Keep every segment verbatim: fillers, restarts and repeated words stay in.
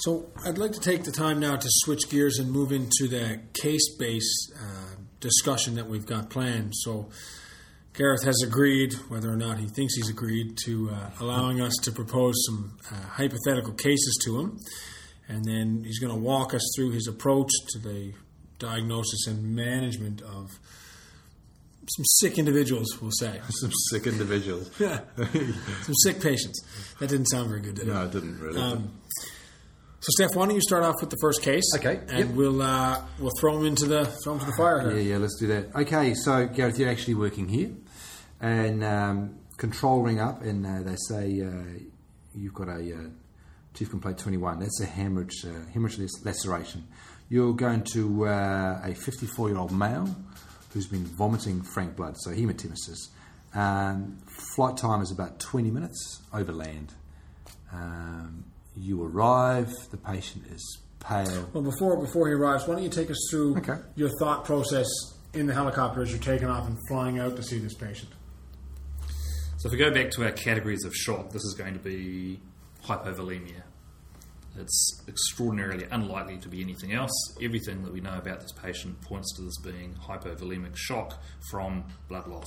So I'd like to take the time now to switch gears and move into the case-based uh, discussion that we've got planned. So Gareth has agreed, whether or not he thinks he's agreed, to uh, allowing us to propose some uh, hypothetical cases to him. And then he's going to walk us through his approach to the diagnosis and management of some sick individuals, we'll say. Some sick individuals. Yeah. Some sick patients. That didn't sound very good, did it? No, it didn't really. Um, so, Steph, why don't you start off with the first case? Okay. And yep. we'll uh, we'll throw him into the throw him to the fire here. Yeah, yeah, let's do that. Okay, so Gareth, you're actually working here, and um, control ring up, and uh, they say uh, you've got a uh, tooth complaint twenty-one. That's a hemorrhage, uh, hemorrhage laceration. You're going to uh, a fifty-four-year-old male who's been vomiting frank blood, so hematemesis. Um, flight time is about twenty minutes overland. Um, you arrive, the patient is pale. Well, before before he arrives, why don't you take us through okay. your thought process in the helicopter as you're taking off and flying out to see this patient? So if we go back to our categories of shock, this is going to be hypovolemia. It's extraordinarily unlikely to be anything else. Everything that we know about this patient points to this being hypovolemic shock from blood loss.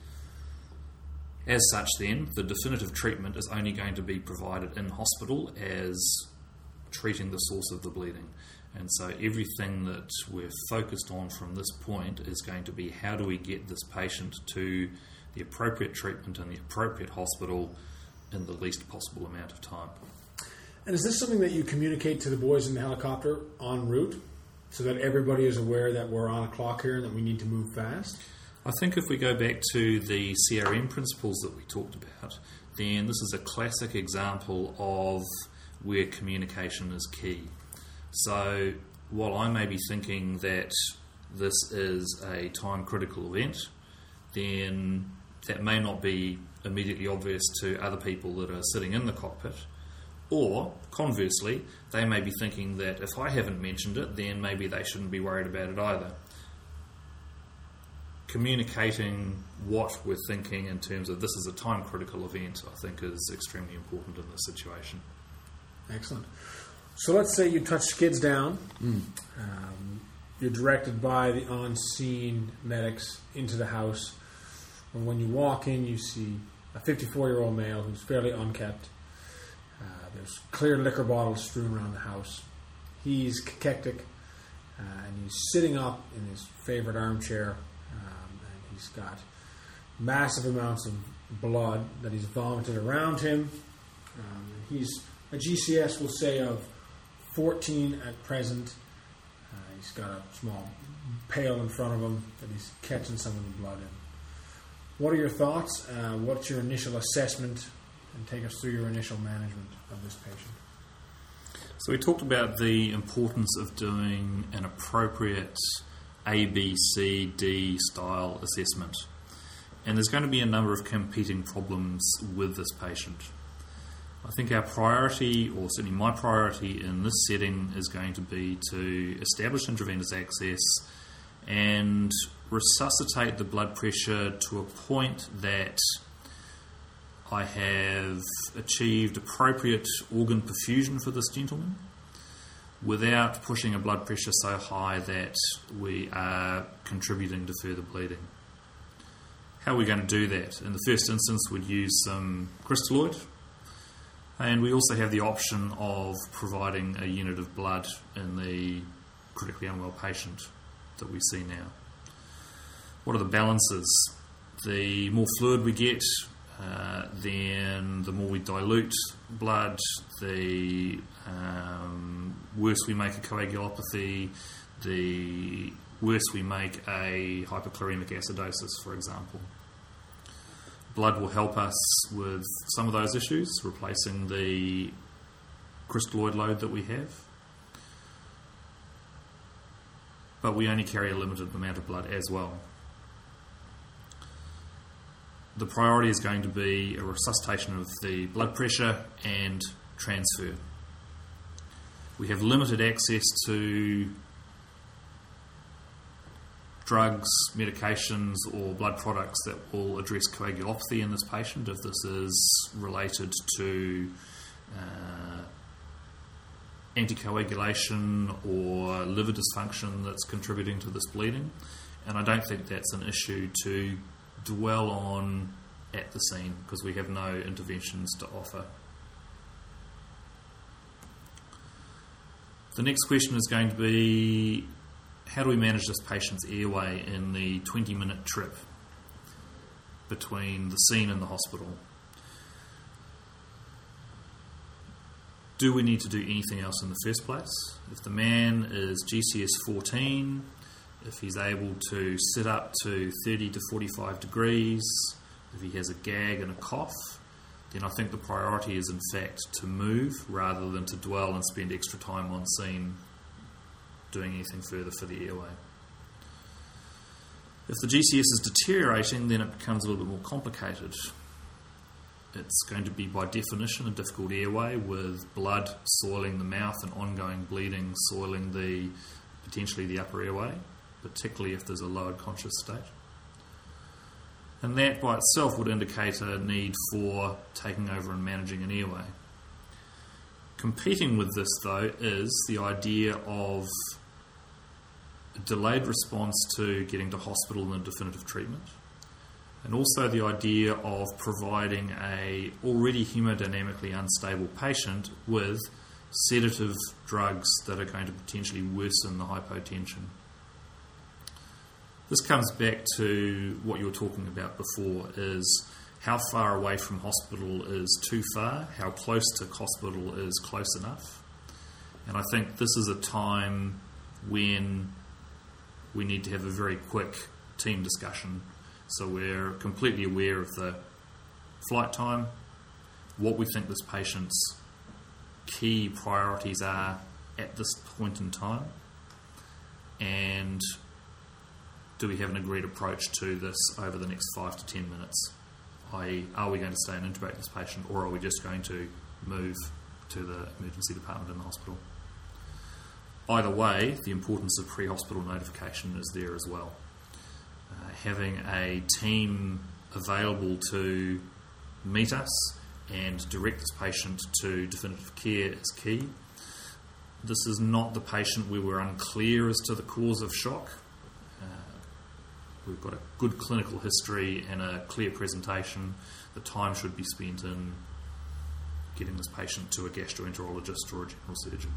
As such then, the definitive treatment is only going to be provided in hospital as treating the source of the bleeding. And so everything that we're focused on from this point is going to be how do we get this patient to the appropriate treatment in the appropriate hospital in the least possible amount of time. And is this something that you communicate to the boys in the helicopter en route so that everybody is aware that we're on a clock here and that we need to move fast? I think if we go back to the C R M principles that we talked about, then this is a classic example of where communication is key. So while I may be thinking that this is a time-critical event, then that may not be immediately obvious to other people that are sitting in the cockpit. Or, conversely, they may be thinking that if I haven't mentioned it, then maybe they shouldn't be worried about it either. Communicating what we're thinking in terms of this is a time-critical event, I think, is extremely important in this situation. Excellent. So let's say you touch skids down. Mm. Um, you're directed by the on-scene medics into the house. And when you walk in, you see a fifty-four-year-old male who's fairly unkept. Uh, there's clear liquor bottles strewn around the house. He's cachectic, uh, and he's sitting up in his favorite armchair. He's got massive amounts of blood that he's vomited around him. Um, he's a G C S, we'll say, of fourteen at present. Uh, he's got a small pail in front of him that he's catching some of the blood in. What are your thoughts? Uh, what's your initial assessment? And take us through your initial management of this patient. So we talked about the importance of doing an appropriate A, B, C, D style assessment. And there's going to be a number of competing problems with this patient. I think our priority, or certainly my priority in this setting, is going to be to establish intravenous access and resuscitate the blood pressure to a point that I have achieved appropriate organ perfusion for this gentleman, without pushing a blood pressure so high that we are contributing to further bleeding. How are we going to do that? In the first instance, we'd use some crystalloid, and we also have the option of providing a unit of blood in the critically unwell patient that we see now. What are the balances? The more fluid we get, uh, then the more we dilute blood, the um, worse we make a coagulopathy, the worse we make a hypochloremic acidosis, for example. Blood will help us with some of those issues, replacing the crystalloid load that we have. But we only carry a limited amount of blood as well. The priority is going to be a resuscitation of the blood pressure and transfer. We have limited access to drugs, medications or blood products that will address coagulopathy in this patient if this is related to uh, anticoagulation or liver dysfunction that's contributing to this bleeding. And I don't think that's an issue to dwell on at the scene because we have no interventions to offer. The next question is going to be, how do we manage this patient's airway in the twenty minute trip between the scene and the hospital? Do we need to do anything else in the first place? If the man is G C S fourteen, if he's able to sit up to thirty to forty-five degrees, if he has a gag and a cough, then I think the priority is in fact to move rather than to dwell and spend extra time on scene doing anything further for the airway. If the G C S is deteriorating, then it becomes a little bit more complicated. It's going to be by definition a difficult airway with blood soiling the mouth and ongoing bleeding soiling the potentially the upper airway, particularly if there's a lowered conscious state. And that by itself would indicate a need for taking over and managing an airway. Competing with this, though, is the idea of a delayed response to getting to hospital and definitive treatment, and also the idea of providing a already hemodynamically unstable patient with sedative drugs that are going to potentially worsen the hypotension. This comes back to what you were talking about before, is how far away from hospital is too far, how close to hospital is close enough. And I think this is a time when we need to have a very quick team discussion. So we're completely aware of the flight time, what we think this patient's key priorities are at this point in time, and do we have an agreed approach to this over the next five to ten minutes? that is, are we going to stay and intubate this patient, or are we just going to move to the emergency department in the hospital? Either way, the importance of pre-hospital notification is there as well. Uh, having a team available to meet us and direct this patient to definitive care is key. This is not the patient where we're unclear as to the cause of shock. Uh, we've got a good clinical history and a clear presentation. The time should be spent in getting this patient to a gastroenterologist or a general surgeon.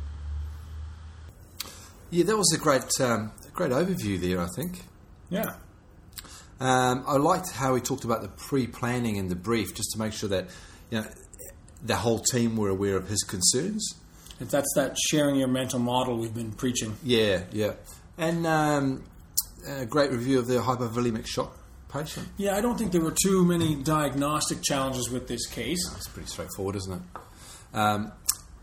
Yeah, that was a great, um, great overview there, I think. Yeah. Um, I liked how he talked about the pre-planning and the brief, just to make sure that, you know, the whole team were aware of his concerns. If that's that sharing your mental model we've been preaching. Yeah, yeah. And um, a great review of the hypovolemic shock patient. Yeah, I don't think there were too many diagnostic challenges with this case. It's pretty straightforward, isn't it? Um,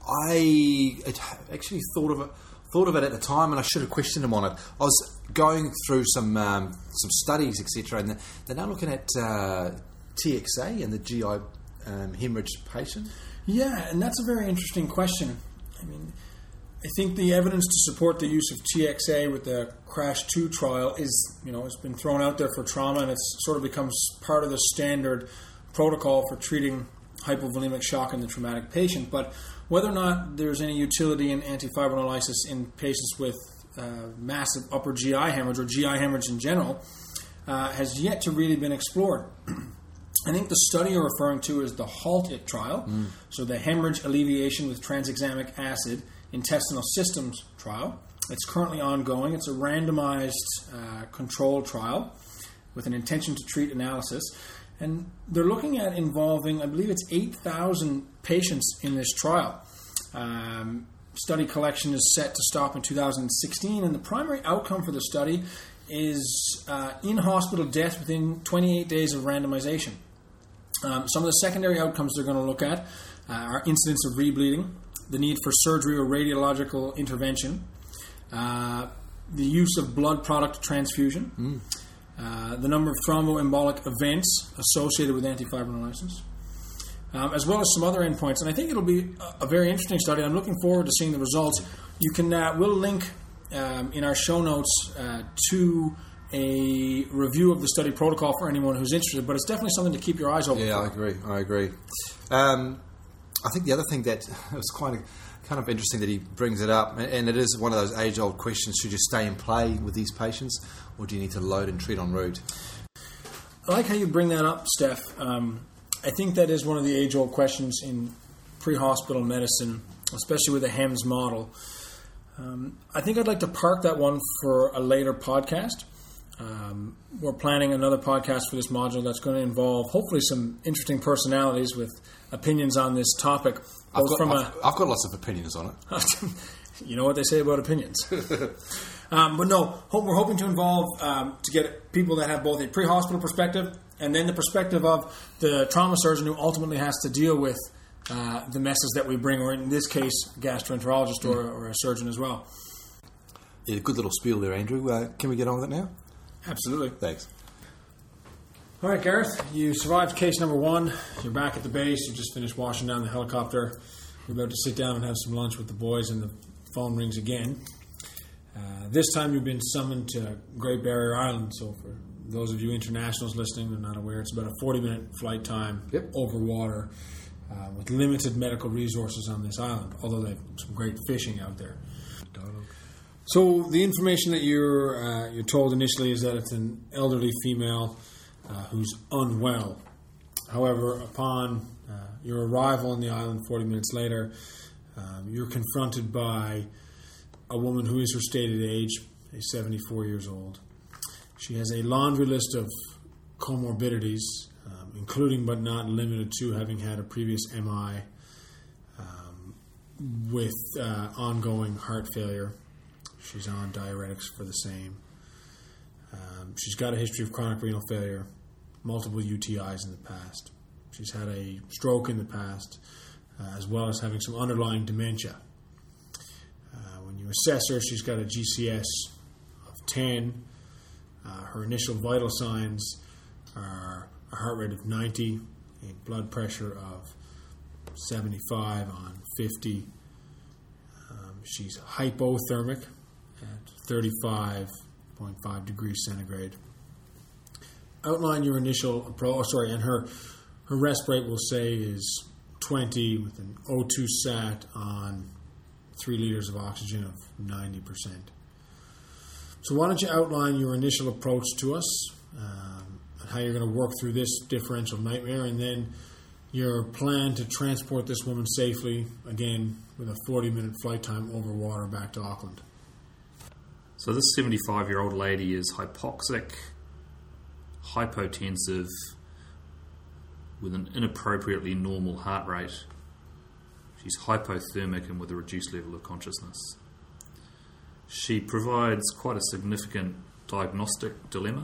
I had actually thought of it. Thought of it at the time, and I should have questioned him on it. I was going through some um, some studies, et cetera, and they're now looking at uh, T X A and the G I um, hemorrhage patient. Yeah, and that's a very interesting question. I mean, I think the evidence to support the use of T X A with the CRASH two trial is, you know, it's been thrown out there for trauma, and it's sort of becomes part of the standard protocol for treating hypovolemic shock in the traumatic patient. But whether or not there's any utility in antifibrinolysis in patients with uh, massive upper G I hemorrhage or G I hemorrhage in general uh, has yet to really been explored. I think the study you're referring to is the HALT-IT trial, mm. so the hemorrhage alleviation with tranexamic acid intestinal systems trial. It's currently ongoing. It's a randomized uh, controlled trial with an intention to treat analysis. And they're looking at involving, I believe it's eight thousand patients in this trial. Um, study collection is set to stop in two thousand sixteen, and the primary outcome for the study is uh, in-hospital death within twenty-eight days of randomization. Um, some of the secondary outcomes they're going to look at uh, are incidence of rebleeding, the need for surgery or radiological intervention, uh, the use of blood product transfusion, mm. Uh, the number of thromboembolic events associated with antifibrinolysis, um, as well as some other endpoints. And I think it'll be a, a very interesting study. I'm looking forward to seeing the results. You can uh, we'll link um, in our show notes uh, to a review of the study protocol for anyone who's interested. But it's definitely something to keep your eyes open yeah, for. I agree. I agree. Um, I think the other thing that was quite a kind of interesting that he brings it up, and it is one of those age-old questions: should you stay and play with these patients, or do you need to load and treat en route? I like how you bring that up, Steph. Um, I think that is one of the age-old questions in pre-hospital medicine, especially with the H E M S model. Um, I think I'd like to park that one for a later podcast. Um, we're planning another podcast for this module that's going to involve hopefully some interesting personalities with opinions on this topic. I've got, from I've, a, I've got lots of opinions on it. You know what they say about opinions. um, but no, hope, we're hoping to involve, um, to get people that have both a pre-hospital perspective and then the perspective of the trauma surgeon who ultimately has to deal with uh, the messes that we bring, or in this case, a gastroenterologist mm. or, or a surgeon as well. Yeah, good little spiel there, Andrew. Uh, can we get on with it now? Absolutely. Thanks. All right, Gareth, you survived case number one. You're back at the base. You just finished washing down the helicopter. You're about to sit down and have some lunch with the boys, and the phone rings again. Uh, this time you've been summoned to Great Barrier Island. So for those of you internationals listening, they're not aware, it's about a forty-minute flight time yep. over water uh, with limited medical resources on this island, although they have some great fishing out there. So the information that you're uh, you're told initially is that it's an elderly female uh, who's unwell. However, upon uh, your arrival on the island forty minutes later, um, you're confronted by a woman who is her stated age, is seventy-four years old. She has a laundry list of comorbidities, um, including but not limited to having had a previous M I um, with uh, ongoing heart failure. She's on diuretics for the same. Um, she's got a history of chronic renal failure, multiple U T Is in the past. She's had a stroke in the past, uh, as well as having some underlying dementia. Uh, when you assess her, she's got a G C S of ten. Uh, her initial vital signs are a heart rate of ninety, a blood pressure of seventy-five on fifty. Um, she's hypothermic at thirty-five point five degrees centigrade. Outline your initial approach. Oh, sorry, and her her rest rate we'll say is twenty with an O two sat on three liters of oxygen of ninety percent. So why don't you outline your initial approach to us, um, and how you're going to work through this differential nightmare, and then your plan to transport this woman safely, again, with a forty-minute flight time over water back to Auckland. So this seventy-five-year-old lady is hypoxic, hypotensive, with an inappropriately normal heart rate. She's hypothermic and with a reduced level of consciousness. She provides quite a significant diagnostic dilemma.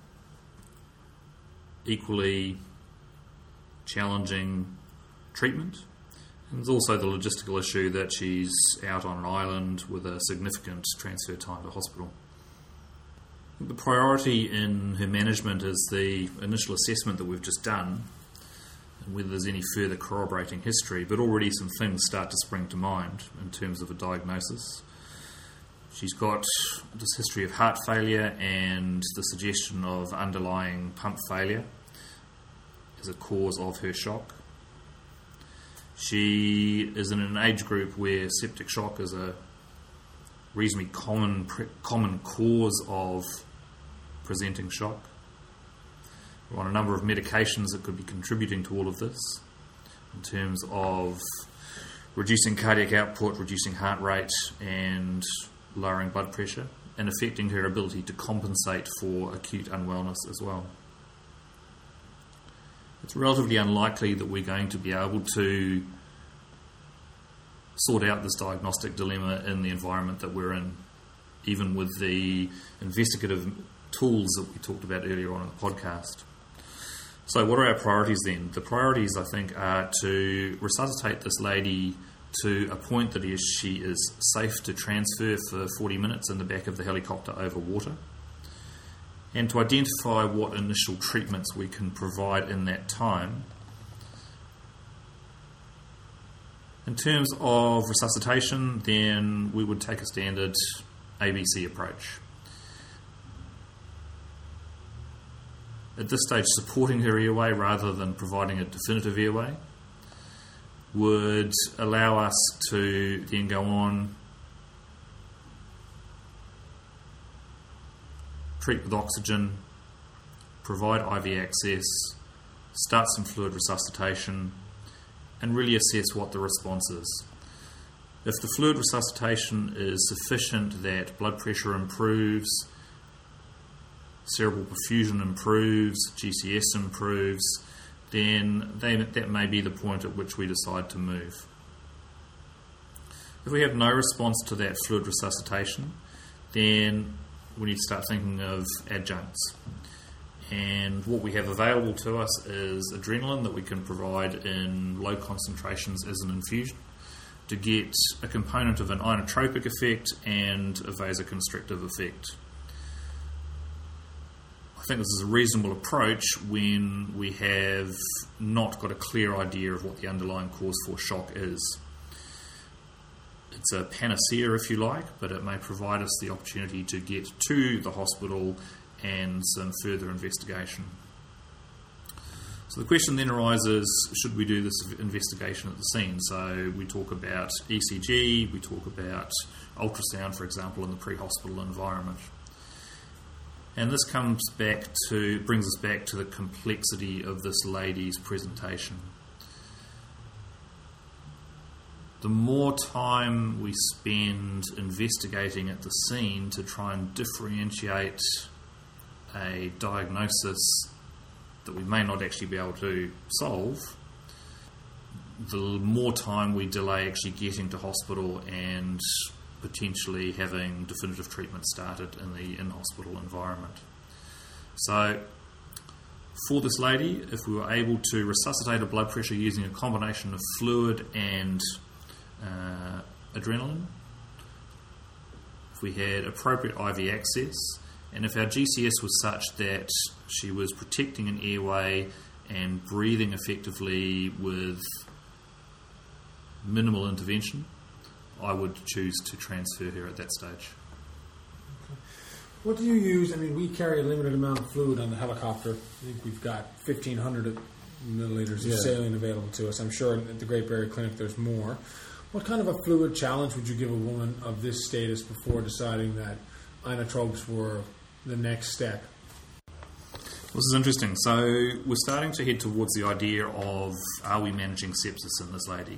Equally challenging treatment. And there's also the logistical issue that she's out on an island with a significant transfer time to hospital. The priority in her management is the initial assessment that we've just done, and whether there's any further corroborating history, but already some things start to spring to mind in terms of a diagnosis. She's got this history of heart failure and the suggestion of underlying pump failure as a cause of her shock. She is in an age group where septic shock is a reasonably common common cause of presenting shock. We're on a number of medications that could be contributing to all of this in terms of reducing cardiac output, reducing heart rate, and lowering blood pressure, and affecting her ability to compensate for acute unwellness as well. It's relatively unlikely that we're going to be able to sort out this diagnostic dilemma in the environment that we're in, even with the investigative tools that we talked about earlier on in the podcast. So what are our priorities then? The priorities, I think, are to resuscitate this lady to a point that is she is safe to transfer for forty minutes in the back of the helicopter over water, and to identify what initial treatments we can provide in that time. In terms of resuscitation, then we would take a standard A B C approach. At this stage, supporting her airway rather than providing a definitive airway. would allow us to then go on, treat with oxygen, provide I V access, start some fluid resuscitation, and really assess what the response is. If the fluid resuscitation is sufficient that blood pressure improves, cerebral perfusion improves, G C S improves, then they, that may be the point at which we decide to move. If we have no response to that fluid resuscitation, then we need to start thinking of adjuncts. And what we have available to us is adrenaline that we can provide in low concentrations as an infusion to get a component of an inotropic effect and a vasoconstrictive effect. I think this is a reasonable approach when we have not got a clear idea of what the underlying cause for shock is. It's a panacea, if you like, but it may provide us the opportunity to get to the hospital and some further investigation. So the question then arises, should we do this investigation at the scene? So we talk about E C G, we talk about ultrasound, for example, in the pre-hospital environment. And this comes back to, brings us back to the complexity of this lady's presentation. The more time we spend investigating at the scene to try and differentiate a diagnosis that we may not actually be able to solve, the more time we delay actually getting to hospital and potentially having definitive treatment started in the in-hospital environment. So for this lady, if we were able to resuscitate her blood pressure using a combination of fluid and uh, adrenaline, if we had appropriate I V access, and if our G C S was such that she was protecting an airway and breathing effectively with minimal intervention, I would choose to transfer her at that stage. Okay. What do you use? I mean, we carry a limited amount of fluid on the helicopter. I think we've got fifteen hundred milliliters Yeah. of saline available to us. I'm sure at the Great Barrier Clinic there's more. What kind of a fluid challenge would you give a woman of this status before deciding that inotropes were the next step? This is interesting. So we're starting to head towards the idea of, are we managing sepsis in this lady?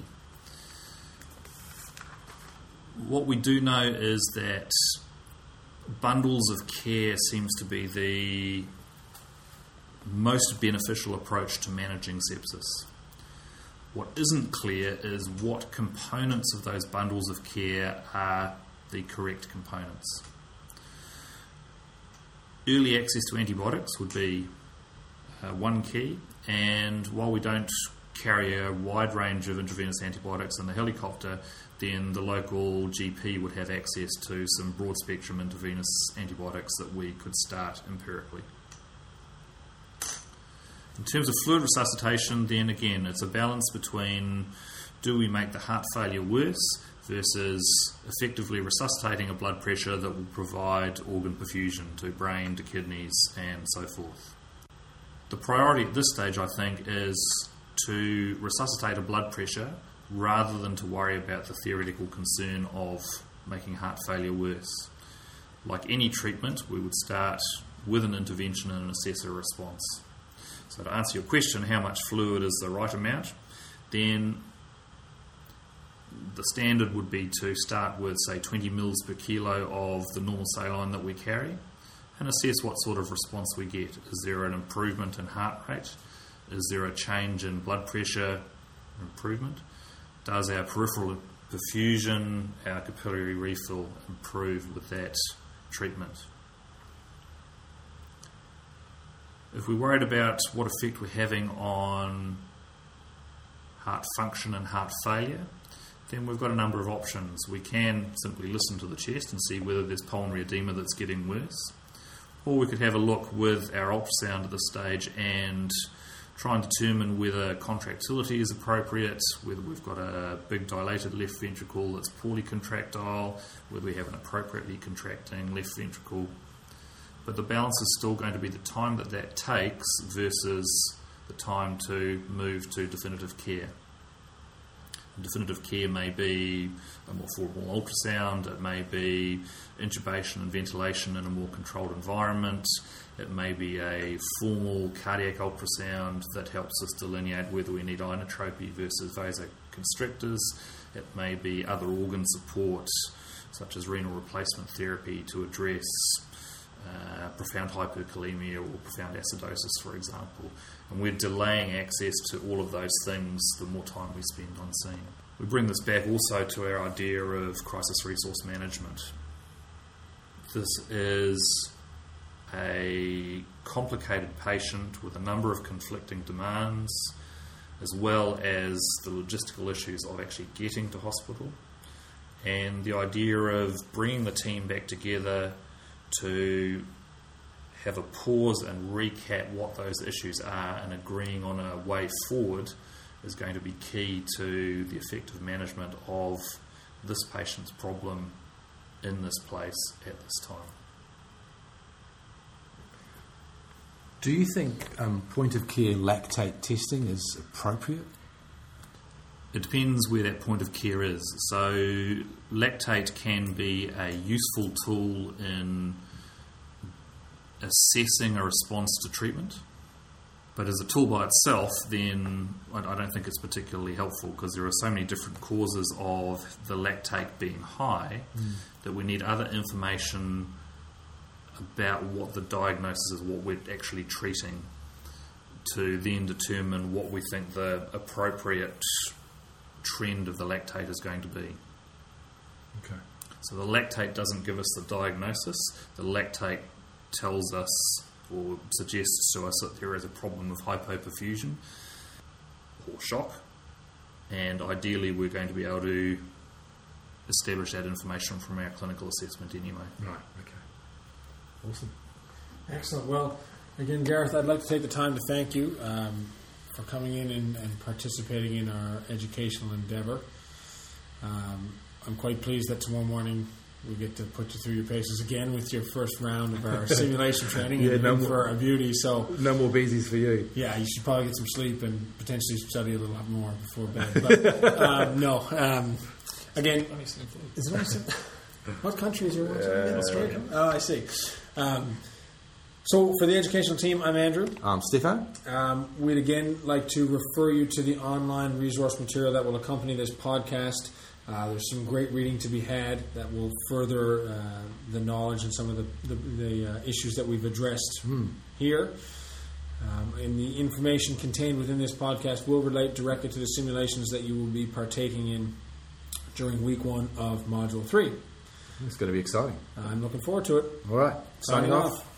What we do know is that bundles of care seems to be the most beneficial approach to managing sepsis. What isn't clear is what components of those bundles of care are the correct components. Early access to antibiotics would be uh, one key, and while we don't carry a wide range of intravenous antibiotics in the helicopter, then the local G P would have access to some broad spectrum intravenous antibiotics that we could start empirically. In terms of fluid resuscitation, then again, it's a balance between, do we make the heart failure worse versus effectively resuscitating a blood pressure that will provide organ perfusion to brain, to kidneys, and so forth. The priority at this stage, I think, is to resuscitate a blood pressure rather than to worry about the theoretical concern of making heart failure worse. Like any treatment, we would start with an intervention and assess a response. So to answer your question, how much fluid is the right amount, then the standard would be to start with, say, twenty mils per kilo of the normal saline that we carry and assess what sort of response we get. Is there an improvement in heart rate? Is there a change in blood pressure improvement? Does our peripheral perfusion, our capillary refill improve with that treatment? If we're worried about what effect we're having on heart function and heart failure, then we've got a number of options. We can simply listen to the chest and see whether there's pulmonary edema that's getting worse, or we could have a look with our ultrasound at this stage and try and determine whether contractility is appropriate, whether we've got a big dilated left ventricle that's poorly contractile, whether we have an appropriately contracting left ventricle. But the balance is still going to be the time that that takes versus the time to move to definitive care. Definitive care may be a more affordable ultrasound, it may be intubation and ventilation in a more controlled environment, it may be a formal cardiac ultrasound that helps us delineate whether we need inotropy versus vasoconstrictors, it may be other organ support such as renal replacement therapy to address uh, profound hyperkalemia or profound acidosis, for example. And we're delaying access to all of those things the more time we spend on scene. We bring this back also to our idea of crisis resource management. This is a complicated patient with a number of conflicting demands, as well as the logistical issues of actually getting to hospital. And the idea of bringing the team back together to have a pause and recap what those issues are and agreeing on a way forward is going to be key to the effective management of this patient's problem in this place at this time. Do you think um, point-of-care lactate testing is appropriate? It depends where that point of care is. So lactate can be a useful tool in assessing a response to treatment, but as a tool by itself, then I don't think it's particularly helpful because there are so many different causes of the lactate being high mm. that we need other information about what the diagnosis is, what we're actually treating, to then determine what we think the appropriate trend of the lactate is going to be. Okay. So the lactate doesn't give us the diagnosis. The lactate tells us or suggests to us that there is a problem of hypoperfusion or shock, and ideally we're going to be able to establish that information from our clinical assessment anyway. Right, okay. Awesome. Excellent. Well, again, Gareth, I'd like to take the time to thank you um, for coming in and, and participating in our educational endeavour. Um, I'm quite pleased that tomorrow morning we get to put you through your paces again with your first round of our simulation training yeah, and no for a beauty. So no more beesies for you. Yeah, you should probably get some sleep and potentially study a little lot more before bed. But um, no, um, again, is it only what country is your one? Uh, Australia. Oh, I see. Um, so for the educational team, I'm Andrew. I'm Stefan. Um, we'd again like to refer you to the online resource material that will accompany this podcast. Uh, there's some great reading to be had that will further uh, the knowledge and some of the, the, the uh, issues that we've addressed mm. here. Um, and the information contained within this podcast will relate directly to the simulations that you will be partaking in during week one of Module three. It's going to be exciting. I'm looking forward to it. All right. Signing, Signing off. off.